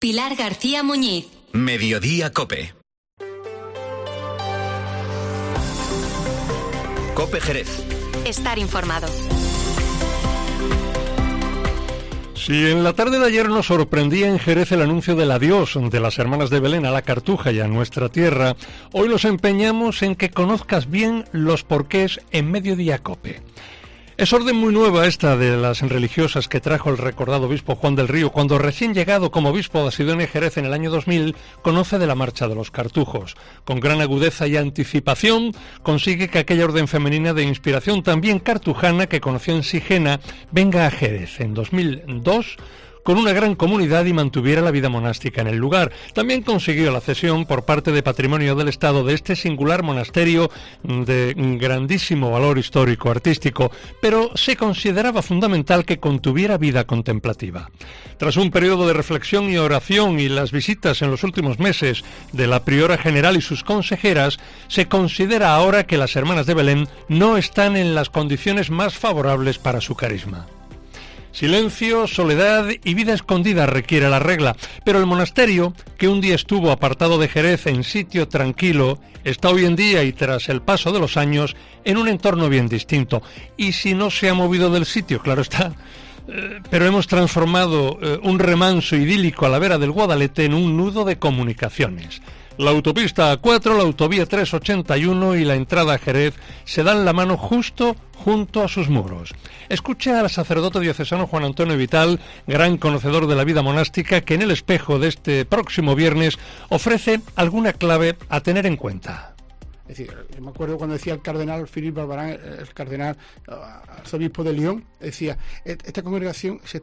Pilar García Muñiz. Mediodía COPE. COPE Jerez. Estar informado. Si en la tarde de ayer nos sorprendía en Jerez el anuncio del adiós de las hermanas de Belén a la Cartuja y a nuestra tierra, hoy los empeñamos en que conozcas bien los porqués en Mediodía COPE. Es orden muy nueva esta de las religiosas que trajo el recordado obispo Juan del Río cuando recién llegado como obispo de Sidonia y Jerez en el año 2000 conoce de la marcha de los cartujos. Con gran agudeza y anticipación consigue que aquella orden femenina de inspiración también cartujana que conoció en Sigena venga a Jerez en 2002 con una gran comunidad y mantuviera la vida monástica en el lugar. También consiguió la cesión por parte de Patrimonio del Estado de este singular monasterio de grandísimo valor histórico-artístico, pero se consideraba fundamental que contuviera vida contemplativa. Tras un periodo de reflexión y oración y las visitas en los últimos meses de la priora general y sus consejeras, se considera ahora que las hermanas de Belén no están en las condiciones más favorables para su carisma. Silencio, soledad y vida escondida requiere la regla, pero el monasterio, que un día estuvo apartado de Jerez en sitio tranquilo, está hoy en día y tras el paso de los años en un entorno bien distinto. Y si no se ha movido del sitio, claro está, pero hemos transformado un remanso idílico a la vera del Guadalete en un nudo de comunicaciones. La autopista A4, la autovía 381 y la entrada a Jerez se dan la mano justo junto a sus muros. Escucha al sacerdote diocesano Juan Antonio Vital, gran conocedor de la vida monástica, que en el espejo de este próximo viernes ofrece alguna clave a tener en cuenta. Es decir, me acuerdo cuando decía el cardenal Philippe Barbarin, el cardenal arzobispo de Lyon, decía, esta congregación se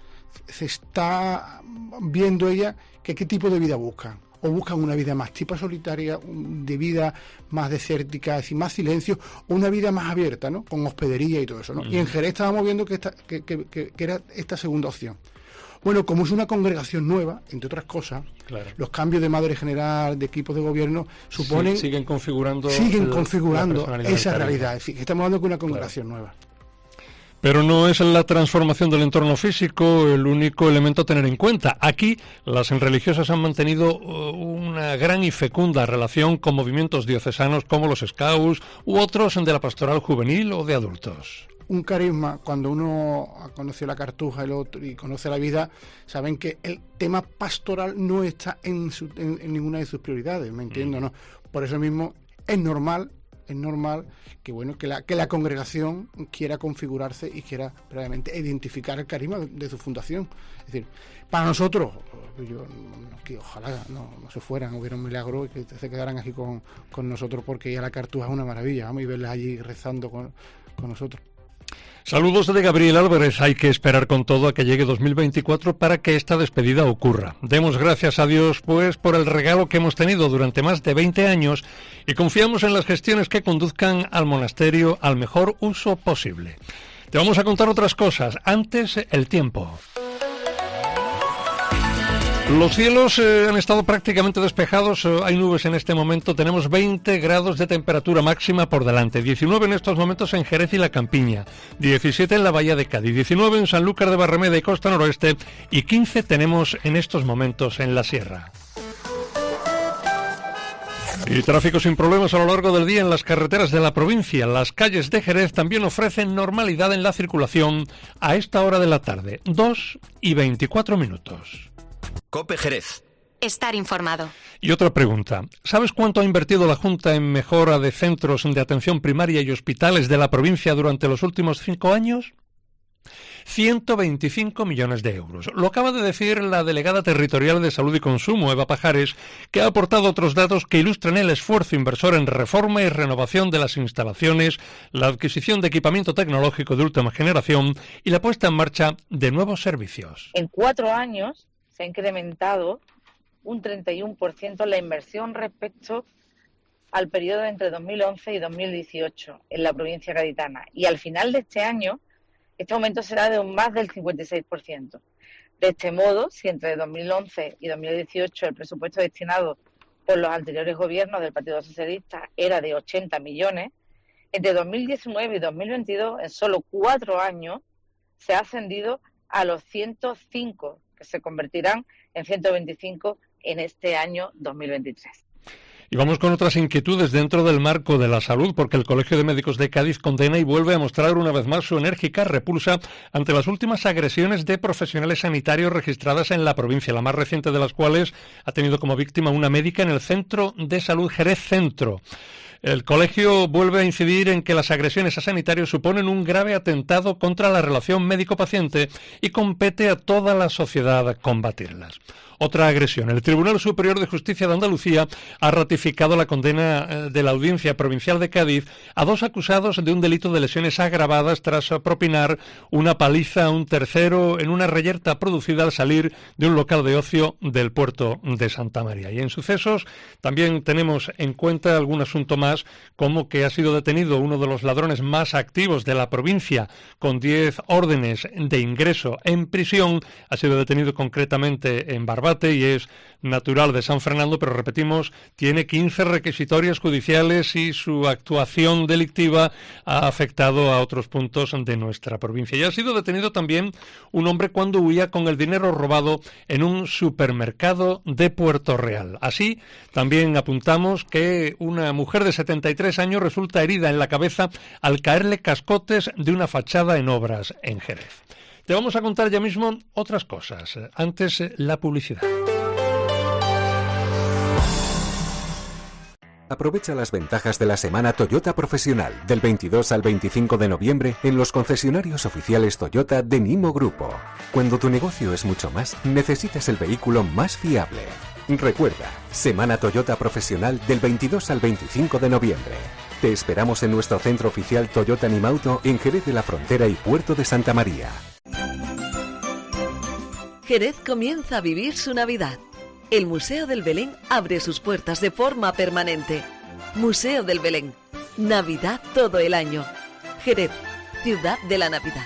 está viendo ella que qué tipo de vida buscan. O buscan una vida más tipo solitaria, de vida más desértica, es decir, más silencio, o una vida más abierta, ¿no? Con hospedería y todo eso, ¿no? Y en Jerez estábamos viendo que era esta segunda opción. Bueno, como es una congregación nueva, entre otras cosas, claro, los cambios de madre general, de equipos de gobierno, suponen... siguen configurando esa realidad. Es decir, que estamos hablando de una congregación nueva. Pero no es la transformación del entorno físico el único elemento a tener en cuenta. Aquí las religiosas han mantenido una gran y fecunda relación con movimientos diocesanos como los Scouts u otros de la pastoral juvenil o de adultos. Un carisma, cuando uno conoce la Cartuja y conoce la vida, saben que el tema pastoral no está en ninguna de sus prioridades, ¿me entiendo? ¿No? Por eso mismo es normal que la congregación quiera configurarse y quiera previamente identificar el carisma de su fundación. Es decir, para nosotros, que ojalá no se fueran, hubiera un milagro y que se quedaran aquí con nosotros, porque ya la Cartuja es una maravilla, vamos, y verles allí rezando con nosotros. Saludos de Gabriel Álvarez. Hay que esperar con todo a que llegue 2024 para que esta despedida ocurra. Demos gracias a Dios, pues, por el regalo que hemos tenido durante más de 20 años y confiamos en las gestiones que conduzcan al monasterio al mejor uso posible. Te vamos a contar otras cosas. Antes, el tiempo. Los cielos han estado prácticamente despejados, hay nubes en este momento, tenemos 20 grados de temperatura máxima por delante, 19 en estos momentos en Jerez y La Campiña, 17 en la Bahía de Cádiz, 19 en Sanlúcar de Barrameda y Costa Noroeste y 15 tenemos en estos momentos en la Sierra. Y tráfico sin problemas a lo largo del día en las carreteras de la provincia. Las calles de Jerez también ofrecen normalidad en la circulación a esta hora de la tarde, 2:24. COPE Jerez. Estar informado. Y otra pregunta. ¿Sabes cuánto ha invertido la Junta en mejora de centros de atención primaria y hospitales de la provincia durante los últimos 5 años? 125 millones de euros. Lo acaba de decir la delegada territorial de Salud y Consumo, Eva Pajares, que ha aportado otros datos que ilustran el esfuerzo inversor en reforma y renovación de las instalaciones, la adquisición de equipamiento tecnológico de última generación y la puesta en marcha de nuevos servicios. En 4 años se ha incrementado un 31% la inversión respecto al periodo entre 2011 y 2018 en la provincia gaditana. Y al final de este año, este aumento será de un más del 56%. De este modo, si entre 2011 y 2018 el presupuesto destinado por los anteriores gobiernos del Partido Socialista era de 80 millones, entre 2019 y 2022, en solo 4 años, se ha ascendido a los 105, que se convertirán en 125 en este año 2023. Y vamos con otras inquietudes dentro del marco de la salud, porque el Colegio de Médicos de Cádiz condena y vuelve a mostrar una vez más su enérgica repulsa ante las últimas agresiones de profesionales sanitarios registradas en la provincia, la más reciente de las cuales ha tenido como víctima una médica en el Centro de Salud Jerez Centro. El colegio vuelve a incidir en que las agresiones a sanitarios suponen un grave atentado contra la relación médico-paciente y compete a toda la sociedad combatirlas. Otra agresión. El Tribunal Superior de Justicia de Andalucía ha ratificado la condena de la Audiencia Provincial de Cádiz a 2 acusados de un delito de lesiones agravadas tras propinar una paliza a un tercero en una reyerta producida al salir de un local de ocio del puerto de Santa María. Y en sucesos también tenemos en cuenta algún asunto más, como que ha sido detenido uno de los ladrones más activos de la provincia, con 10 órdenes de ingreso en prisión. Ha sido detenido concretamente en Barbate y es natural de San Fernando, pero repetimos, tiene 15 requisitorios judiciales y su actuación delictiva ha afectado a otros puntos de nuestra provincia. Y ha sido detenido también un hombre cuando huía con el dinero robado en un supermercado de Puerto Real. Así, también apuntamos que una mujer de 73 años resulta herida en la cabeza al caerle cascotes de una fachada en obras en Jerez. Te vamos a contar ya mismo otras cosas. Antes, la publicidad. Aprovecha las ventajas de la Semana Toyota Profesional del 22 al 25 de noviembre en los concesionarios oficiales Toyota de Nimo Grupo. Cuando tu negocio es mucho más, necesitas el vehículo más fiable. Recuerda, Semana Toyota Profesional del 22 al 25 de noviembre. Te esperamos en nuestro centro oficial Toyota Nimauto en Jerez de la Frontera y Puerto de Santa María. Jerez comienza a vivir su Navidad. El Museo del Belén abre sus puertas de forma permanente. Museo del Belén. Navidad todo el año. Jerez, ciudad de la Navidad.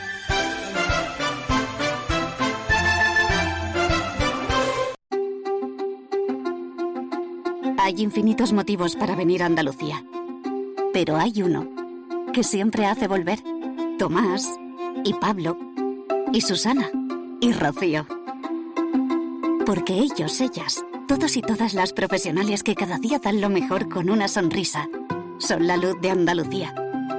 Hay infinitos motivos para venir a Andalucía. Pero hay uno que siempre hace volver. Tomás, y Pablo, y Susana, y Rocío. Porque ellos, ellas, todos y todas las profesionales que cada día dan lo mejor con una sonrisa, son la luz de Andalucía.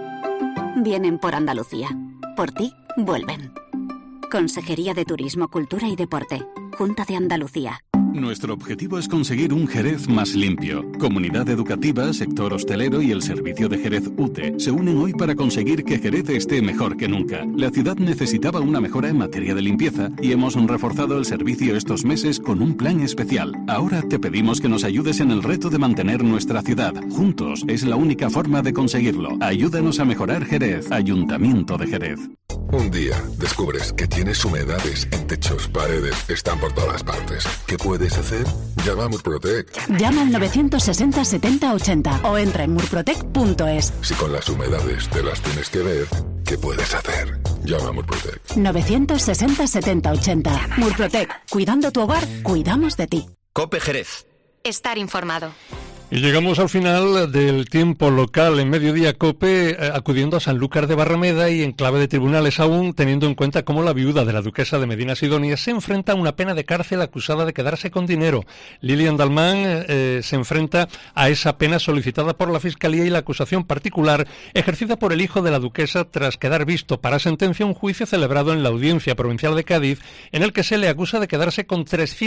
Vienen por Andalucía. Por ti, vuelven. Consejería de Turismo, Cultura y Deporte. Junta de Andalucía. Nuestro objetivo es conseguir un Jerez más limpio. Comunidad educativa, sector hostelero y el servicio de Jerez UTE se unen hoy para conseguir que Jerez esté mejor que nunca. La ciudad necesitaba una mejora en materia de limpieza y hemos reforzado el servicio estos meses con un plan especial. Ahora te pedimos que nos ayudes en el reto de mantener nuestra ciudad. Juntos es la única forma de conseguirlo. Ayúdanos a mejorar Jerez. Ayuntamiento de Jerez. Un día descubres que tienes humedades en techos, paredes, están por todas partes. ¿Qué puedes hacer? Llama a Murprotec. Llama al 960 70 80 o entra en murprotec.es. Si con las humedades te las tienes que ver, ¿qué puedes hacer? Llama a Murprotec. 960 70 80. Murprotec. Cuidando tu hogar, cuidamos de ti. COPE Jerez. Estar informado. Y llegamos al final del tiempo local en Mediodía COPE, acudiendo a Sanlúcar de Barrameda y en clave de tribunales aún, teniendo en cuenta cómo la viuda de la duquesa de Medina Sidonia se enfrenta a una pena de cárcel acusada de quedarse con dinero. Lilian Dalmán se enfrenta a esa pena solicitada por la Fiscalía y la acusación particular ejercida por el hijo de la duquesa tras quedar visto para sentencia un juicio celebrado en la Audiencia Provincial de Cádiz en el que se le acusa de quedarse con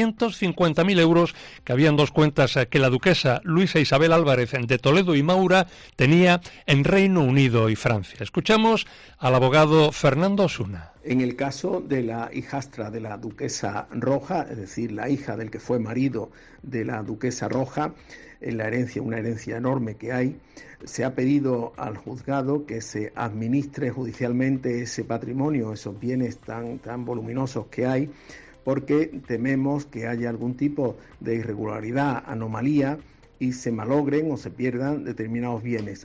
350.000 euros que habían 2 cuentas que la duquesa Luisa Isabel Álvarez de Toledo y Maura tenía en Reino Unido y Francia. Escuchamos al abogado Fernando Osuna. En el caso de la hijastra de la duquesa Roja, es decir, la hija del que fue marido de la duquesa Roja, en la herencia, una herencia enorme que hay, se ha pedido al juzgado que se administre judicialmente ese patrimonio, esos bienes tan voluminosos que hay, porque tememos que haya algún tipo de irregularidad, anomalía, y se malogren o se pierdan determinados bienes.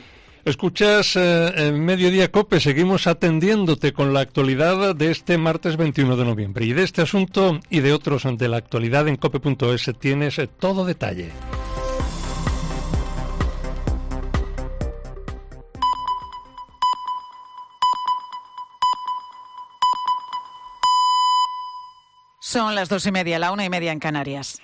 Escuchas Mediodía COPE, seguimos atendiéndote con la actualidad de este martes 21 de noviembre. Y de este asunto y de otros de la actualidad en cope.es tienes todo detalle. Son las 2:30, la 1:30 en Canarias.